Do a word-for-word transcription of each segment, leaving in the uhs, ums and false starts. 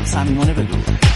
صمیمانه بگو.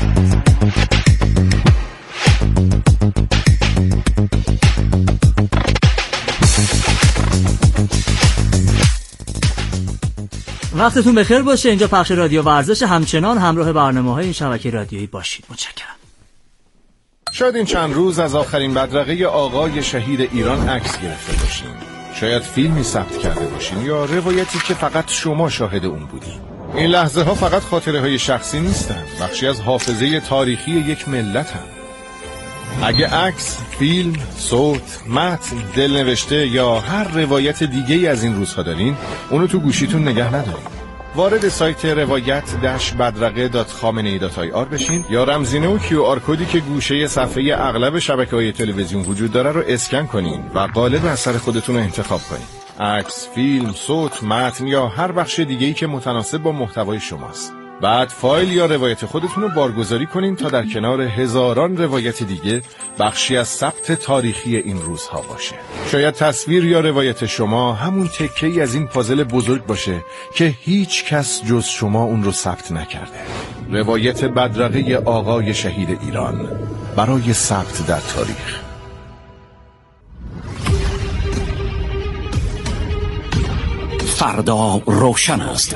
وقتتون بخیر باشه. اینجا پخش رادیو ورزش، همچنان همراه برنامه‌های این شبکه رادیویی باشید. متشکرم. شاید این چند روز از آخرین بدرقه آقای شهید ایران عکس گرفته باشین. شاید فیلمی ثبت کرده باشین یا روایتی که فقط شما شاهد اون بودین. این لحظه ها فقط خاطره های شخصی نیستن، بخشی از حافظه تاریخی یک ملت هم. اگه عکس، فیلم، صوت، متن، دلنوشته یا هر روایت دیگه‌ای از این روزها دارین، اونو تو گوشیتون نگه ندارین. وارد سایت روایت داش بدرقه دات خامنه‌ای دات آی آر بشین یا رمزینه و کیو آر کدی که گوشه صفحه اغلب شبکه‌های تلویزیون وجود داره رو اسکن کنین و قالب اثر خودتون رو انتخاب کنین. عکس، فیلم، صوت، متن یا هر بخش دیگه‌ای که متناسب با محتوای شماست. بعد فایل یا روایت خودتون رو بارگذاری کنین تا در کنار هزاران روایت دیگه بخشی از ثبت تاریخی این روزها باشه. شاید تصویر یا روایت شما همون تکه‌ای از این پازل بزرگ باشه که هیچ کس جز شما اون رو ثبت نکرده. روایت بدرقه آقای شهید ایران برای ثبت در تاریخ. فردا روشن است.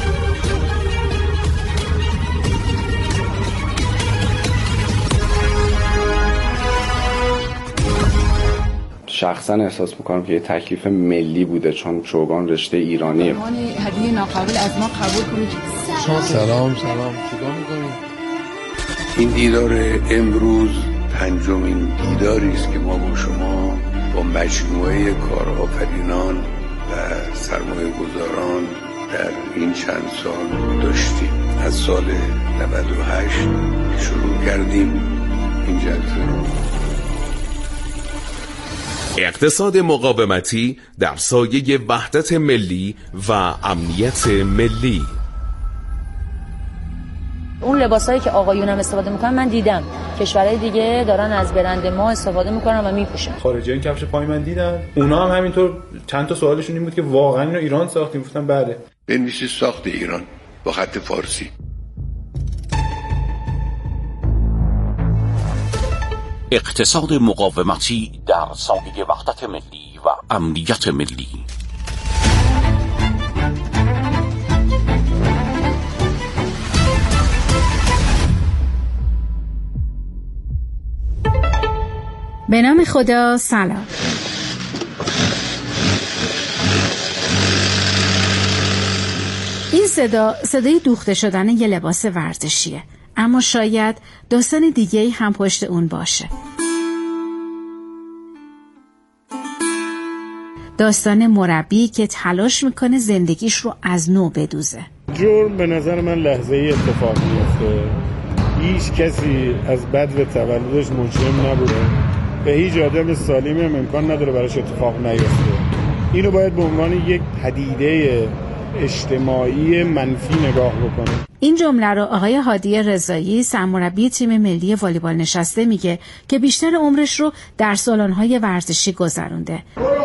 شخصا احساس میکنم که یه تکلیف ملی بوده، چون چوگان رشته ایرانیه. هدیه ناقابل از ما قبول کنید. سلام سلام سلام. چیکار میکنید؟ این دیدار امروز پنجمین دیداری است که ما با شما با مجموعه کارآفرینان و سرمایه گذاران در این چند سال داشتیم. از سال نود و هشت شروع کردیم این جلسه رو. اقتصاد مقاومتی در سایه وحدت ملی و امنیت ملی. اون لباسایی که آقایونم استفاده میکنن من دیدم کشورهای دیگه دارن از برند ما استفاده میکنن و میپوشن. خارجیان کفش پای من دیدن، اونا هم همینطور. چند تا سوالشون این بود که واقعا اینو ایران ساختیم؟ گفتم بله. بنویسید ساخت ایران با خط فارسی. اقتصاد مقاومتی در سایه وحدت ملی و امنیت ملی. به نام خدا. سلام. این صدا صدای دوخته شدن یه لباس ورزشیه، اما شاید داستان دیگه‌ای هم پشت اون باشه. داستان مربی که تلاش میکنه زندگیش رو از نو بدوزه. جرم به نظر من لحظه‌ای اتفاق میفته. هیچ کسی از بدو تولدش منشأ نبوده. به هیچ آدم سالمی هم امکان نداره براش اتفاق نیفته. اینو باید به عنوان یک پدیده اجتماعی منفی نگاه بکنه. این جمله رو آقای هادی رضایی، سرمربی تیم ملی والیبال نشسته، میگه که بیشتر عمرش رو در سالن‌های ورزشی گذرونده.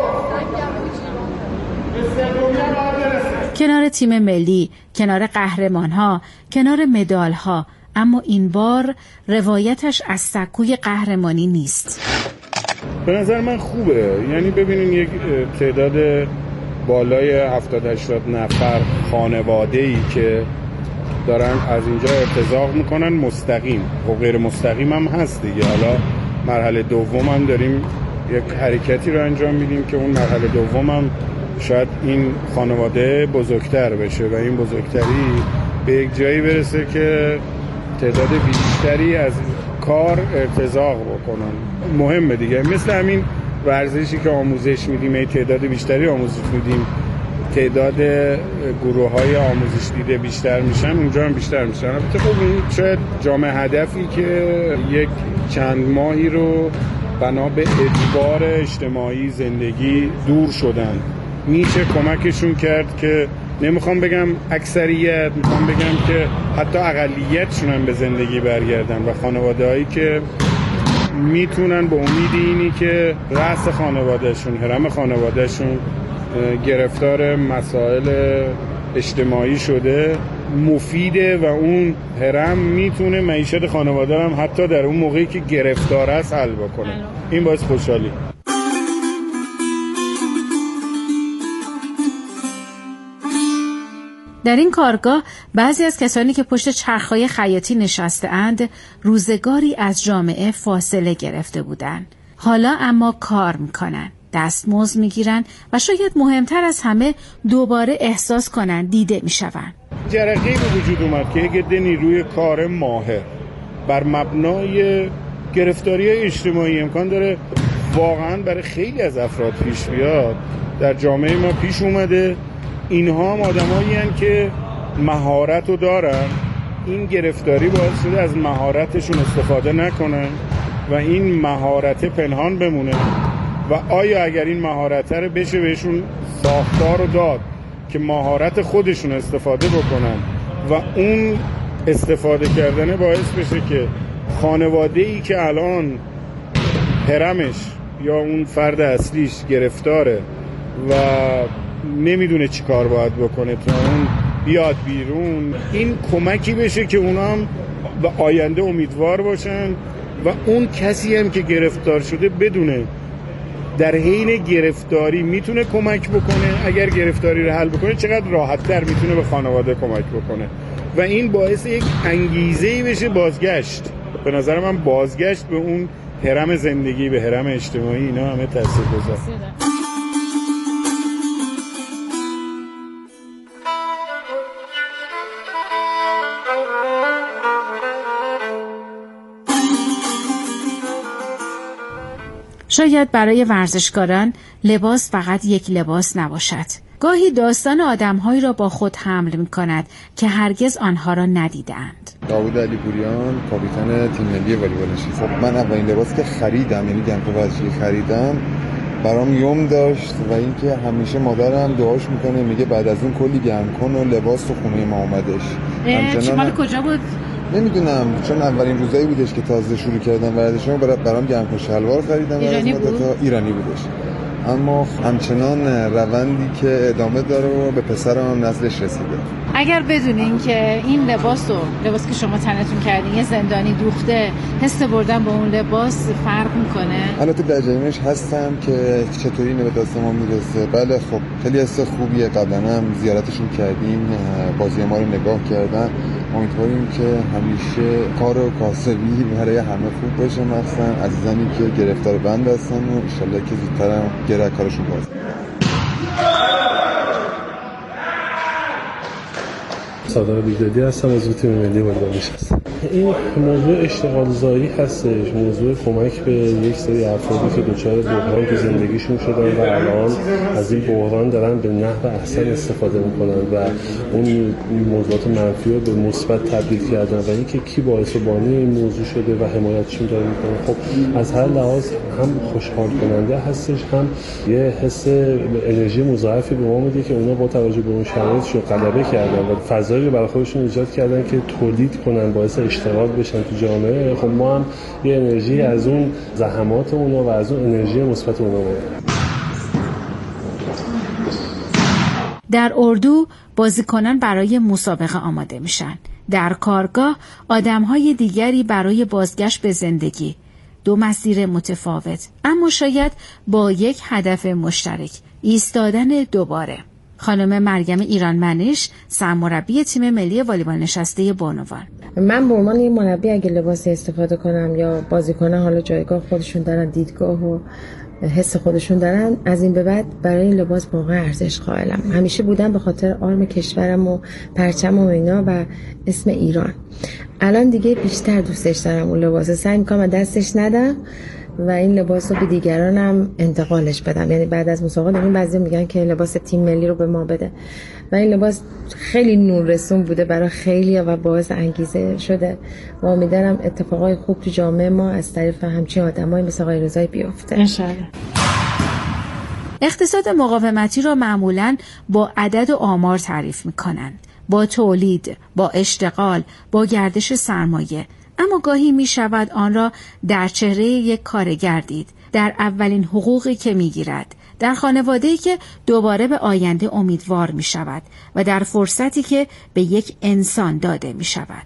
کنار تیم ملی، کنار قهرمان‌ها، کنار مدال‌ها، اما این بار روایتش از سکوی قهرمانی نیست. به نظر من خوبه. یعنی ببینین یک تعداد بالای هفتاد هشتاد نفر خانواده‌ای که دارن از اینجا ارتزاق میکنن، مستقیم و غیر مستقیم هم هست دیگه. حالا مرحله دوم هم داریم یک حرکتی رو انجام میدیم که اون مرحله دوم هم شاید این خانواده بزرگتر بشه و این بزرگتری به یک جایی برسه که تعداد بیشتری از کار ارتزاق بکنن. مهمه دیگه. مثل همین ورزشی که آموزش میدیم، ای تعداد بیشتری آموزش میدیم، تعداد گروه های آموزش دیده بیشتر میشن، اونجا هم بیشتر میشن. البته خب این شاید جامع هدفی که یک چند ماهی رو بنا به اجبار اجتماعی زندگی دور شدن، میشه کمکشون کرد که نمیخوام بگم اکثریت، میخوام بگم که حتی اقلیتشون هم به زندگی برگردن و خانواده‌هایی که میتونن به امید اینی که رأس خانوادهشون، هرم خانوادهشون گرفتار مسائل اجتماعی شده، مفیده و اون هرم میتونه معیشت خانواده هم حتی در اون موقعی که گرفتار است حل بکنه. این باعث خوشحالی. در این کارگاه بعضی از کسانی که پشت چرخهای خیاطی نشسته اند روزگاری از جامعه فاصله گرفته بودند. حالا اما کار میکنن، دستمزد میگیرن و شاید مهمتر از همه دوباره احساس کنن دیده میشون. جرقه‌ای به وجود اومد که یک عده نیروی کار ماهر بر مبنای گرفتاری‌های اجتماعی امکان داره واقعا برای خیلی از افراد پیش بیاد. در جامعه ما پیش اومده. اینها هم آدمایی هستند که مهارت رو دارن. این گرفتاری باعث شده از مهارتشون استفاده نکنن و این مهارت پنهان بمونه و آیا اگر این مهارت رو بشه بهشون ساختار رو داد که مهارت خودشون استفاده بکنن و اون استفاده کردن باعث بشه که خانواده‌ای که الان هرمش یا اون فرد اصلیش گرفتاره و نمیدونه چی کار باید بکنه تا اون بیاد بیرون، این کمکی بشه که اونا هم به آینده امیدوار باشن و اون کسی هم که گرفتار شده بدونه در حین گرفتاری میتونه کمک بکنه. اگر گرفتاری رو حل بکنه چقدر راحت‌تر میتونه به خانواده کمک بکنه و این باعث یک انگیزه‌ای بشه بازگشت. به نظر من بازگشت به اون هرم زندگی، به هرم اجتماعی، اینا همه تاثیرگذاره. شاید برای ورزشکاران لباس فقط یک لباس نباشد. گاهی داستان آدم‌هایی را با خود حمل می‌کند که هرگز آنها را ندیدند. داوود علیپوریان، کاپیتان تیم ملی والیبال نشست. من اولین لباس که خریدم، یعنی گمکو ورزشی خریدم، برام یوم داشت و اینکه همیشه مادرم دعاش میکنه، میگه بعد از اون کلی گرم کن و لباس تو خونه ما اومدش. چه مال کجا بود؟ نمیدونم، چون اولین روزایی بودش که تازه شروع کردم ورزشم، برام گرمکن شلوار خریدم. ایرانی بود؟ ایرانی بودش. اما همچنان روندی که ادامه داره و به پسرم نسلش رسیده. اگر بدونین که این لباس رو لباس که شما تنتون کردین یه زندانی دوخته، حس بردن با اون لباس فرق میکنه؟ البته در جریانش هستم که چطوری اینو به دست ما میرسه. بله خب خیلی حس خوبیه. قبلا هم زیارتشون کردیم، بازی ما رو نگاه کردن. امیدواریم که همیشه کار و کاسبی برای همه خوب باشه، مخصوصا عزیزانی که گرفتار بند هستن و ان شاءالله که زودتر هم گره کارشون باز. سادار بیگدادی هستم، عضو تیم ملی والیبال نشست. این موضوع اشتغال زایی هستش، موضوع کمک به یک سری افرادی که دچار بحران تو زندگیشون شدن و الان از این بحران دارن به نحو احسن استفاده میکنن و اون موضوعات منفی رو به مثبت تبدیل کردن و اینکه کی باعث و بانی این موضوع شده و حمایتشون داره میکنه، خب از هر لحاظ هم خوشحال کننده هستش، هم یه حس انرژی مضاعفی به ما میده که اونا با توجه به اون شرایطشون غلبه کردن و فضایی رو برای خودشون ایجاد کردن که تولید کنن، باعث اشتغال بشن تو جامعه. خب ما هم یه انرژی از اون زحمات اونا و از اون انرژی مثبت اونا بود. در اردو بازیکنان برای مسابقه آماده میشن. در کارگاه آدم‌های دیگری برای بازگشت به زندگی. دو مسیر متفاوت اما شاید با یک هدف مشترک، ایستادن دوباره. خانم مریم ایرانمنش، سرمربی تیم ملی والیبال نشسته بانوان. من به عنوان یه مربی اگه لباسی استفاده کنم یا بازیکنان حالا جایگاه خودشون دارن، دیدگاه و حس خودشون دارن، از این به بعد برای این لباس واقعا ارزش قائلم. همیشه بودم به خاطر آرم کشورم و پرچم و اینا و اسم ایران. الان دیگه بیشتر دوستش دارم اون لباس، سعی میکنم دستش ندم و این لباس رو به دیگرانم انتقالش بدم. یعنی بعد از مسابقات این بعضی میگن که لباس تیم ملی رو به ما بده و این لباس خیلی نور رسون بوده برای خیلی و باعث انگیزه شده و امیدوارم اتفاقای خوب تو جامعه ما از طریق همچین آدمای مثل آقای رضایی بیفته ان شاءالله. اقتصاد مقاومتی را معمولاً با عدد و آمار تعریف میکنند، با تولید، با اشتغال، با گردش سرمایه. اما گاهی می شود آن را در چهره یک کارگر دید، در اولین حقوقی که می گیرد، در خانواده‌ای که دوباره به آینده امیدوار می شود و در فرصتی که به یک انسان داده می شود.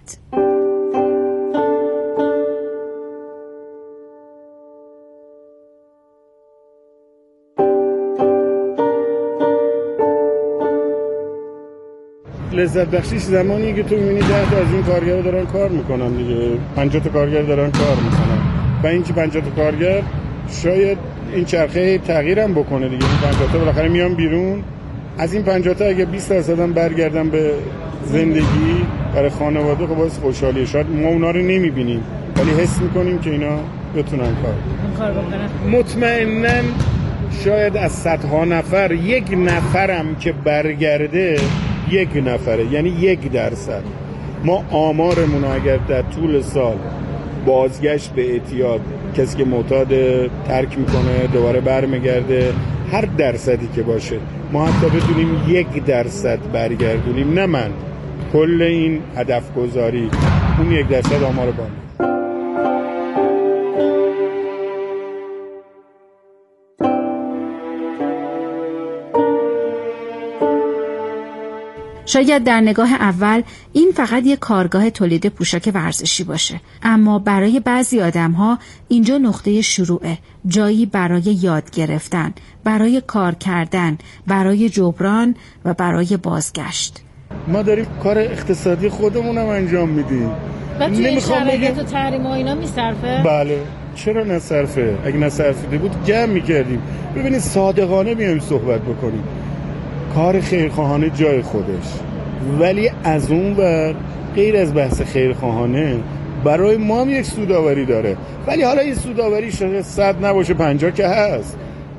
لذت بخشیش زمانی که تو می‌بینی ده تا از این کارگرها دارن کار میکنن دیگه، پنجاه تا کارگر دارن کار میکنن و این که پنجاه تا کارگر شاید این چرخه تغییرم بکنه دیگه. این پنجاه تا بالاخره میان بیرون، از این پنجاه تا اگه بیست درصد هم برگردن به زندگی برای خانواده، خب باعث خوشحالیه. شاید ما اونا رو نمیبینیم ولی حس میکنیم که اینا بتونن کار کار بکنن. مطمئناً شاید از صدها نفر یک نفرم که برگرده یک نفره، یعنی یک درصد. ما آمارمون اگر در طول سال بازگشت به اعتیاد، کسی که معتاد ترک میکنه دوباره برمیگرده، هر درصدی که باشه ما حتی بتونیم یک درصد برگردونیم، نه من، کل این هدف گذاری اون یک درصد آمار بالا. شاید در نگاه اول این فقط یک کارگاه تولید پوشاک ورزشی باشه، اما برای بعضی آدم‌ها اینجا نقطه شروعه، جایی برای یاد گرفتن، برای کار کردن، برای جبران و برای بازگشت. ما داریم کار اقتصادی خودمون هم انجام میدیم. و توی این شرایط و تحریم و اینا میصرفه؟ بله، چرا نصرفه؟ اگه نصرفیده بود جمع میکردیم. ببینید صادقانه میایم صحبت بکنیم. کار خیرخواهانه جای خودش، ولی از اون ور غیر از بحث خیرخواهانه برای ما هم یک سوداوری داره، ولی حالا این سوداوری شاید صد نباشه، پنجاه که هست.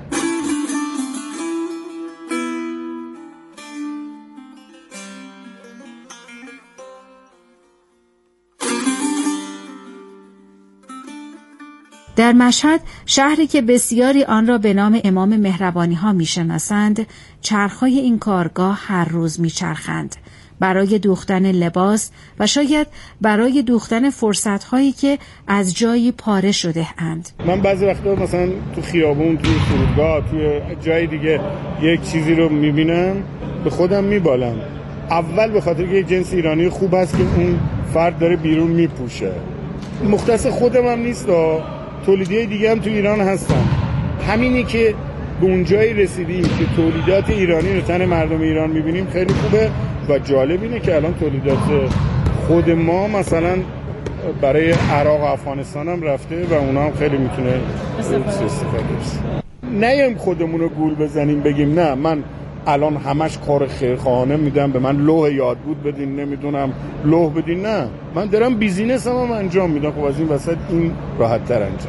در مشهد، شهری که بسیاری آن را به نام امام مهربانی ها می شناسند، چرخهای این کارگاه هر روز می چرخند برای دوختن لباس و شاید برای دوختن فرصت هایی که از جایی پاره شده اند. من بعضی وقتا مثلا تو خیابون، تو فرودگاه، تو جای دیگه یک چیزی رو می بینم به خودم می بالم. اول به خاطر که یک جنس ایرانی خوب هست که اون فرد داره بیرون می پوشه. مختص خودم هم نیست، تولیدهای دیگه هم تو ایران هستن. همینی که به اون جایی رسیدیم که تولیدات ایرانی رو تن مردم ایران میبینیم خیلی خوبه و جالب اینه که الان تولیدات خود ما مثلا برای عراق و افغانستان هم رفته و اونا هم خیلی میتونه استفاده بشه. نیایم خودمون رو گول بزنیم بگیم نه من الان همش کار خیرخواهانه میدم، به من لوح یادبود بدین، نمیدونم لوح بدین. نه، من دارم بیزینس هم, هم انجام میدم. خب از این وسط این راحت تر انجام.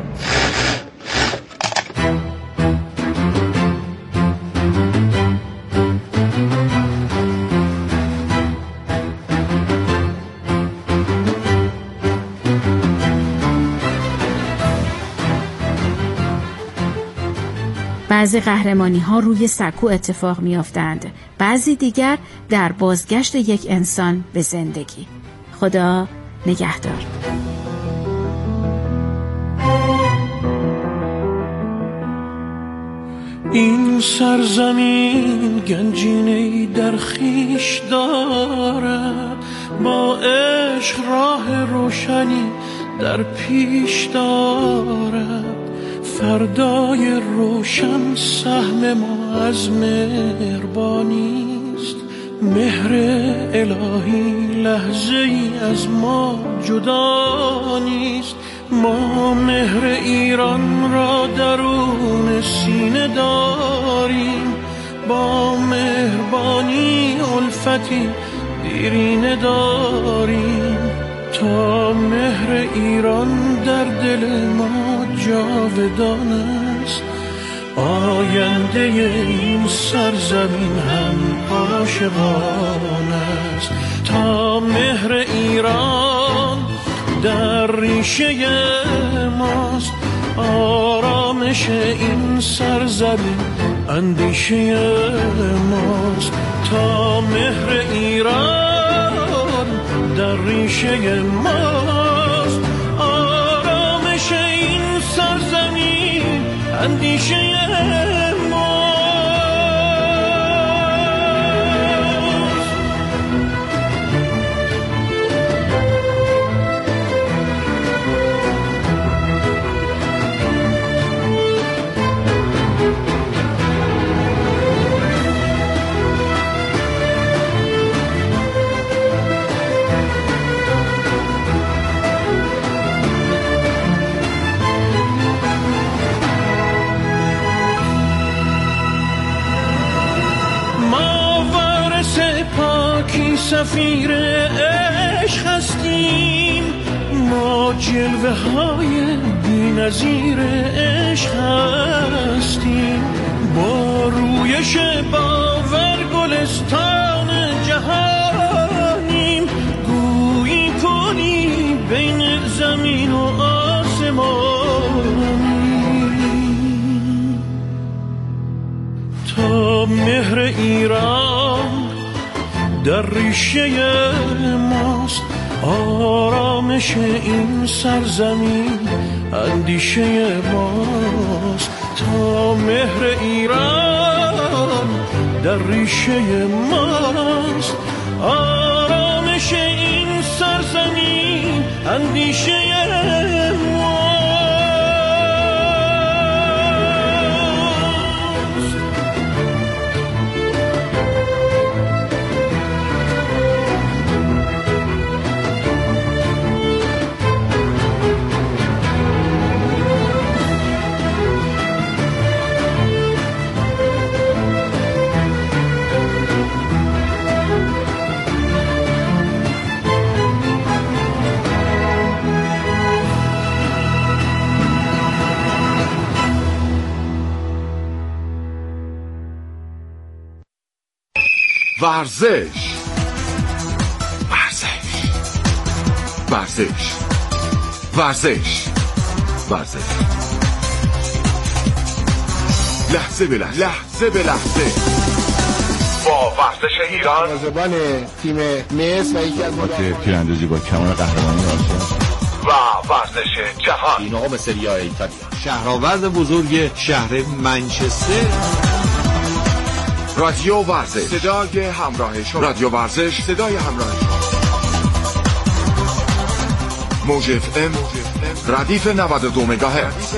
بعضی قهرمانی ها روی سکو اتفاق می افتند، بعضی دیگر در بازگشت یک انسان به زندگی. خدا نگهدار. این سرزمین گنجینه‌ای در خویش دارد، با عشق راه روشنی در پیش دارد. فردای روشن سهم ما از مهربانیست، مهر الهی لحظه ای از ما جدا نیست. ما مهر ایران را درون سینه داریم، با مهربانی الفتی دیرینه داریم. تا مهر ایران در دل ما جاودان است، آینده این سرزمین هم عاشقان است. تا مهر ایران در ریشه ماست، آرامش این سرزمین اندیشه ماست. تا مهر ایران در ریشه ماست، آرامش این سرزمین اندیشه ماست. سفیر عشق هستیم، ما جلوه های بی‌نظیر عشق هستیم، با رویش باور گلستان جهانیم، گویی کنی بین زمین و آسمانیم. تا مهر ایران در ریشه ماست، آرامش این سرزمین اندیشه ماست. تا مهر ایران در ریشه ماست، آرامش این سرزمین اندیشه ماست. ورزش ورزش ورزش ورزش ورزش لحظه به لحظه لحظه به لحظه با ورزش ایران، زبان تیم مصر و یکی از مدرب تیراندازی با کمال قهرمانی آسیا و ورزش جهان. این آقا به سری آ ایتالیا، شهرآورد بزرگ شهر منچستر. رادیو ورزش، صدای همراه شما. رادیو ورزش، صدای همراه شما. موج اف ام ردیف نود و دو مگاهرتز.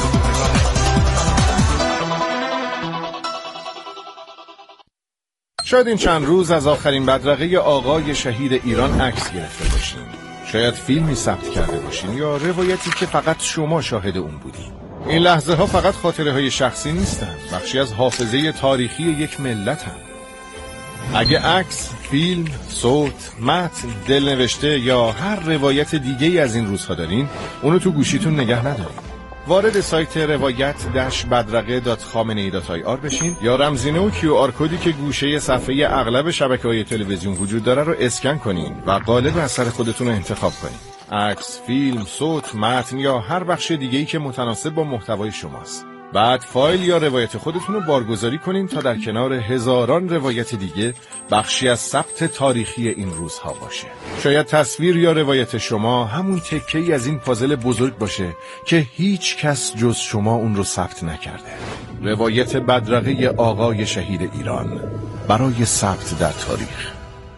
شاید این چند روز از آخرین بدرقه آقای شهید ایران عکس گرفته باشین. شاید فیلمی ثبت کرده باشین یا روایتی که فقط شما شاهد اون بودین. این لحظه ها فقط خاطره های شخصی نیستند، بخشی از حافظه تاریخی یک ملت هم. اگه عکس، فیلم، صوت، متن، دلنوشته یا هر روایت دیگه از این روزها دارین، اونو تو گوشیتون نگه ندارین. وارد سایت روایت داش بدرقه دات خامنه ای دات آی آر بشین یا رمزینه و کیو آر کدی که گوشه صفحه اغلب شبکه‌های تلویزیون وجود داره رو اسکن کنین و قالب اثر خودتون رو انتخاب کنین. عکس، فیلم، صوت، متن یا هر بخش دیگه‌ای که متناسب با محتوای شماست. بعد فایل یا روایت خودتون رو بارگذاری کنین تا در کنار هزاران روایت دیگه بخشی از ثبت تاریخی این روزها باشه. شاید تصویر یا روایت شما همون تکه‌ای از این پازل بزرگ باشه که هیچ کس جز شما اون رو ثبت نکرده. روایت بدرقه آقای شهید ایران برای ثبت در تاریخ.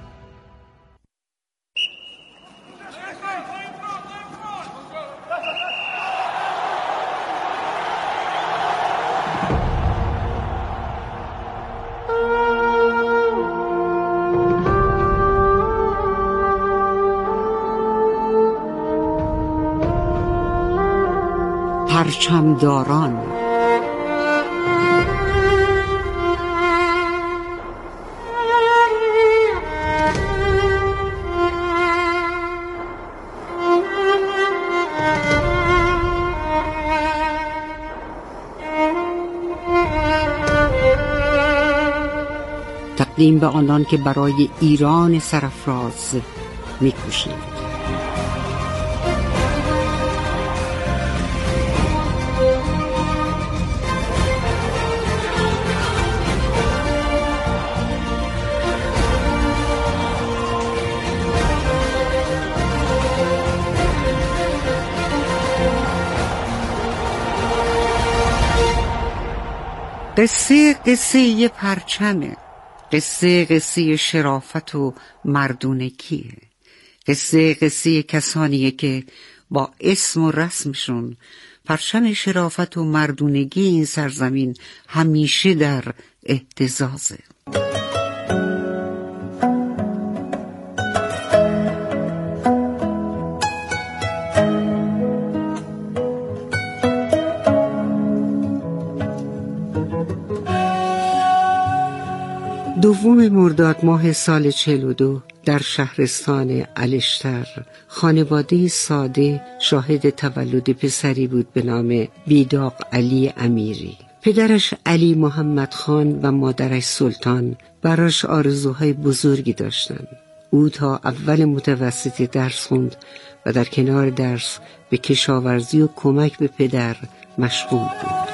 پرچمداران. تقدیم به آنان که برای ایران سرافراز می‌کوشند. قصه قصه پرچمه، قصه قصه شرافت و مردونگیه، قصه قصه کسانیه که با اسم و رسمشون پرچم شرافت و مردونگی این سرزمین همیشه در اهتزازه. دوم مرداد ماه سال چهل و دو در شهرستان الشتر خانواده ساده شاهد تولد پسری بود به نام بیداق علی امیری. پدرش علی محمد خان و مادرش سلطان براش آرزوهای بزرگی داشتند. او تا اول متوسطی درس خوند و در کنار درس به کشاورزی و کمک به پدر مشغول بود.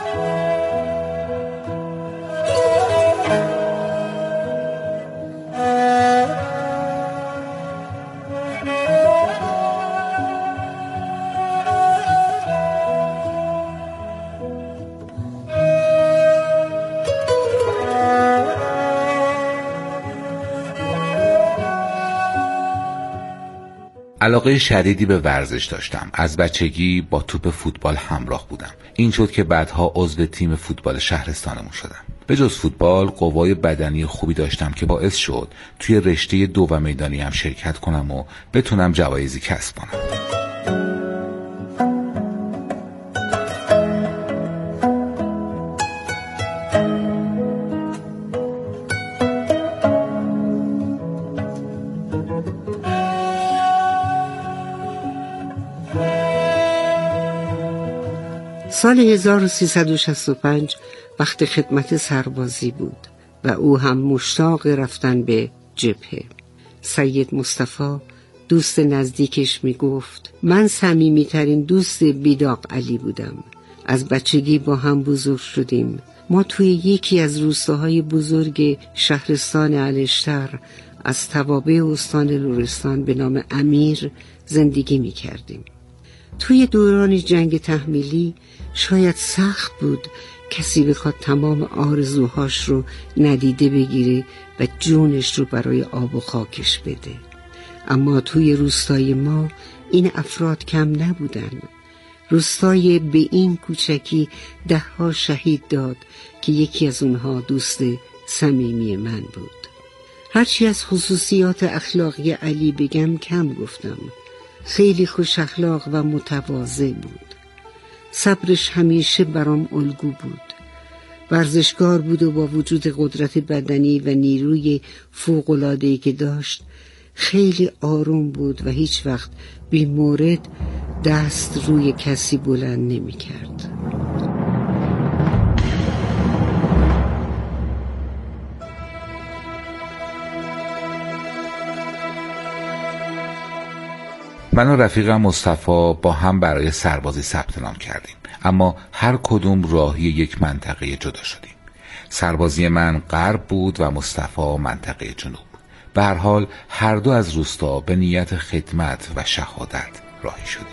علاقه شدیدی به ورزش داشتم. از بچگی با توپ فوتبال همراه بودم. این شد که بعدها عضو تیم فوتبال شهرستانمون شدم. به جز فوتبال قوای بدنی خوبی داشتم که باعث شد توی رشته دو و میدانی هم شرکت کنم و بتونم جوایزی کسب کنم. سال هزار و سیصد و شصت و پنج وقت خدمت سربازی بود و او هم مشتاق رفتن به جبهه. سید مصطفی دوست نزدیکش می گفت من صمیمی ترین دوست بیداق علی بودم. از بچگی با هم بزرگ شدیم. ما توی یکی از روستاهای بزرگ شهرستان الشتر از توابع استان لرستان به نام امیر زندگی می کردیم. توی دوران جنگ تحمیلی شاید سخت بود کسی بخواد تمام آرزوهاش رو ندیده بگیره و جونش رو برای آب و خاکش بده. اما توی روستای ما این افراد کم نبودن. روستای به این کوچکی ده ها شهید داد که یکی از اونها دوست صمیمی من بود. هرچی از خصوصیات اخلاقی علی بگم کم گفتم. خیلی خوش اخلاق و متواضع بود. صبرش همیشه برام الگو بود. ورزشکار بود و با وجود قدرت بدنی و نیروی فوق‌العاده‌ای که داشت خیلی آروم بود و هیچ وقت بی مورد دست روی کسی بلند نمی کرد. من و رفیقم مصطفی با هم برای سربازی ثبت نام کردیم، اما هر کدوم راهی یک منطقه جدا شدیم. سربازی من غرب بود و مصطفی منطقه جنوب. به هر حال هر دو از روستا به نیت خدمت و شهادت راهی شدیم.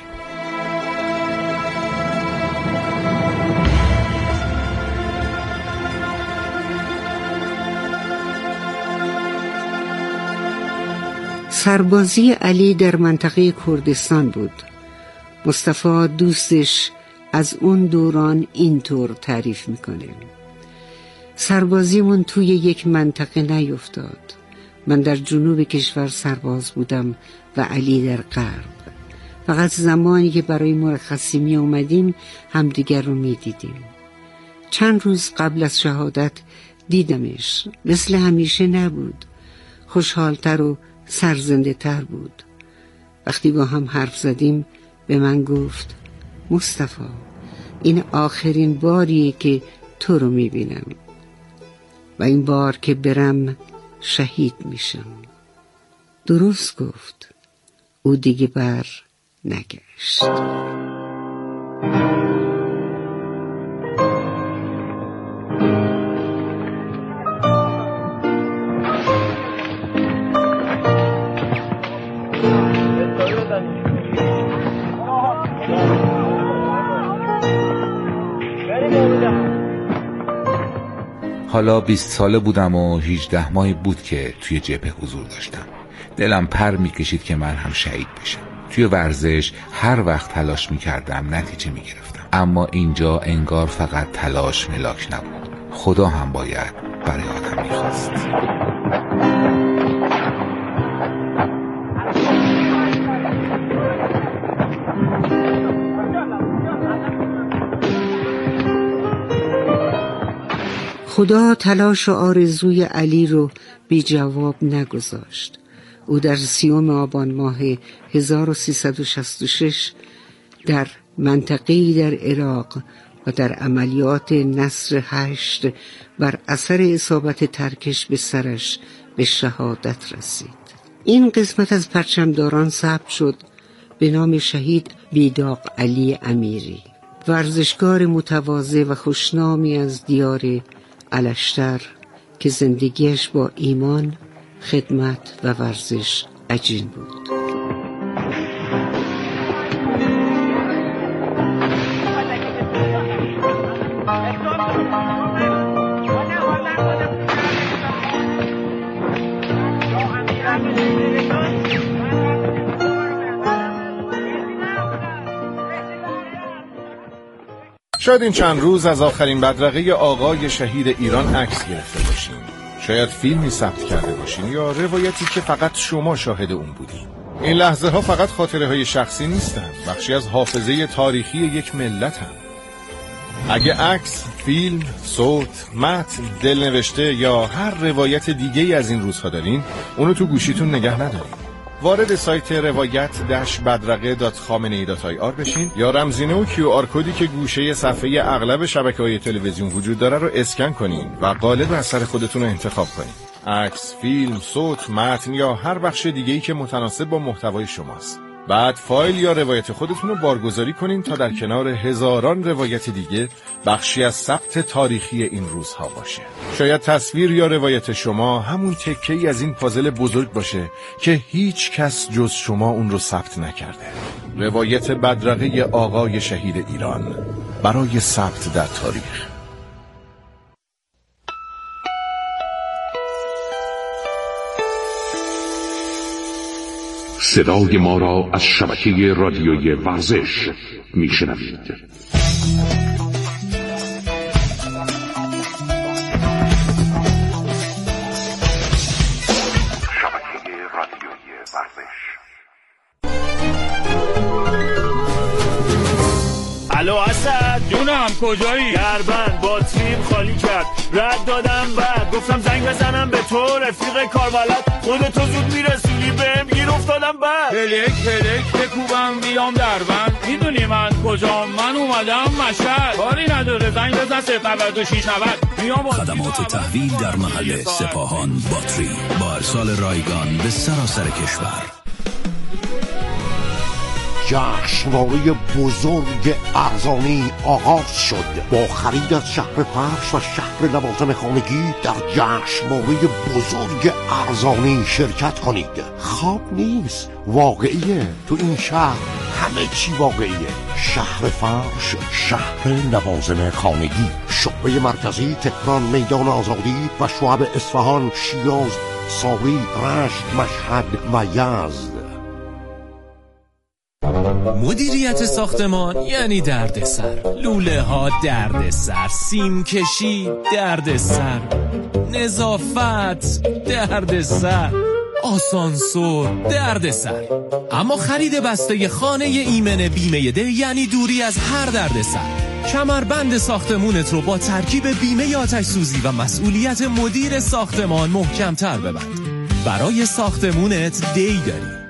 سربازی علی در منطقه کردستان بود. مصطفی دوستش از اون دوران اینطور تعریف میکنه: سربازیمون توی یک منطقه نیفتاد. من در جنوب کشور سرباز بودم و علی در غرب. فقط زمانی که برای مرخصی می اومدیم همدیگر رو می دیدیم. چند روز قبل از شهادت دیدمش. مثل همیشه نبود. خوشحالتر و سرزنده تر بود. وقتی با هم حرف زدیم به من گفت: مصطفی، این آخرین باریه که تو رو می بینم و این بار که برم شهید میشم. درست گفت. او دیگه بر نگشت. حالا بیست ساله بودم و هجده ماهی بود که توی جبهه حضور داشتم. دلم پر میکشید که من هم شهید بشم. توی ورزش هر وقت تلاش میکردم نتیجه میگرفتم، اما اینجا انگار فقط تلاش ملاک نبود، خدا هم باید برای آدم میخواست. خدا تلاش و آرزوی علی رو بی جواب نگذاشت. او در سیوم آبان ماه هزار و سیصد و شصت و شش در منطقه‌ای در عراق و در عملیات نصر هشت بر اثر اصابت ترکش به سرش به شهادت رسید. این قسمت از پرچمداران ثبت شد به نام شهید بیداق علی امیری، ورزشکار متواضع و خوشنامی از دیار الشتر که زندگیش با ایمان، خدمت و ورزش عجین بود. شاید این چند روز از آخرین بدرقه آقای شهید ایران عکس گرفته باشین. شاید فیلمی ثبت کرده باشین یا روایتی که فقط شما شاهد اون بودین. این لحظه ها فقط خاطره های شخصی نیستند، بخشی از حافظه تاریخی یک ملت هم. اگه عکس، فیلم، صوت، متن، دلنوشته یا هر روایت دیگه از این روزها دارین، اونو تو گوشیتون نگه ندارین. وارد سایت روایت داش بدرقه دات خامنه ای دات آی آر بشین یا رمزینه و کیو آر کدی که گوشه صفحه اغلب شبکه‌های تلویزیون وجود داره رو اسکن کنین و قالب اثر خودتون رو انتخاب کنین. عکس، فیلم، صوت، متن یا هر بخش دیگه‌ای که متناسب با محتوای شماست. بعد فایل یا روایت خودتون رو بارگذاری کنین تا در کنار هزاران روایت دیگه بخشی از ثبت تاریخی این روزها باشه. شاید تصویر یا روایت شما همون تکه‌ای از این پازل بزرگ باشه که هیچ کس جز شما اون رو ثبت نکرده. روایت بدرقه آقای شهید ایران برای ثبت در تاریخ. صدای ما را از شبکه رادیوی ورزش میشنوید. شبکه رادیوی ورزش. الو اسد، جونم کجایی؟ دربند باتریم خالی کرد، رد دادم بعد گفتم زنگ بزنم به تو رفیق کاربلد، خودتو زود میرسونی بهم گیر افتادم بعد هلک هلک بکوبم بیام دربند، میدونی من کجام؟ من اومدم مشهد، کاری نداره زنگ بزن صفر نود و شش نود. خدمات تحویل در محل سپاهان باتری با ارسال رایگان به سراسر کشور. جشنواره بزرگ ارزانی آغاز شد. با خرید از شهر فرش و شهر لوازم خانگی در جشنواره بزرگ ارزانی شرکت کنید. خواب نیست، واقعیه. تو این شهر همه چی واقعیه. شهر فرش، شهر لوازم خانگی، شعبه مرکزی تهران، میدان آزادی و شعب اصفهان، شیراز، ساری، رشت، مشهد و یزد. مدیریت ساختمان یعنی دردسر، لوله ها دردسر، سیم کشی دردسر، نظافت دردسر، آسانسور دردسر. اما خرید بسته خانه ایمن بیمه ده یعنی دوری از هر دردسر. کمربند ساختمونت رو با ترکیب بیمه آتش سوزی و مسئولیت مدیر ساختمان محکم‌تر ببند. برای ساختمونت دی داری.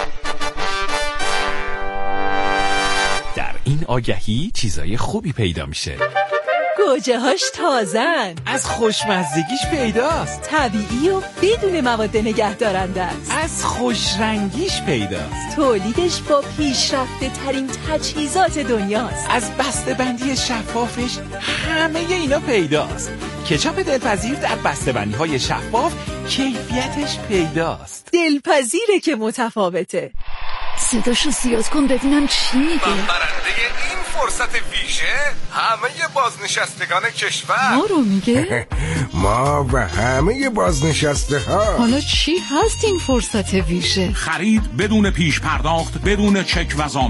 این آگهی چیزای خوبی پیدا میشه. گوجه هاش تازن، از خوشمزدگیش پیداست، طبیعی و بدون مواد نگه دارنده است، از خوشرنگیش پیداست، تولیدش با پیشرفته ترین تجهیزات دنیاست، از بسته‌بندی شفافش همه اینا پیداست. کچاپ دلپذیر در بسته‌بندی های شفاف کیفیتش پیداست. دلپذیره که متفاوته. صداشو زیاد کن ببینم چی میگه. من برنده این فرصت ویژه همه بازنشستگان کشور. ما رو میگه؟ ما و همه بازنشسته ها. حالا چی هست این فرصت ویژه؟ خرید بدون پیش پرداخت، بدون چک و ضامن.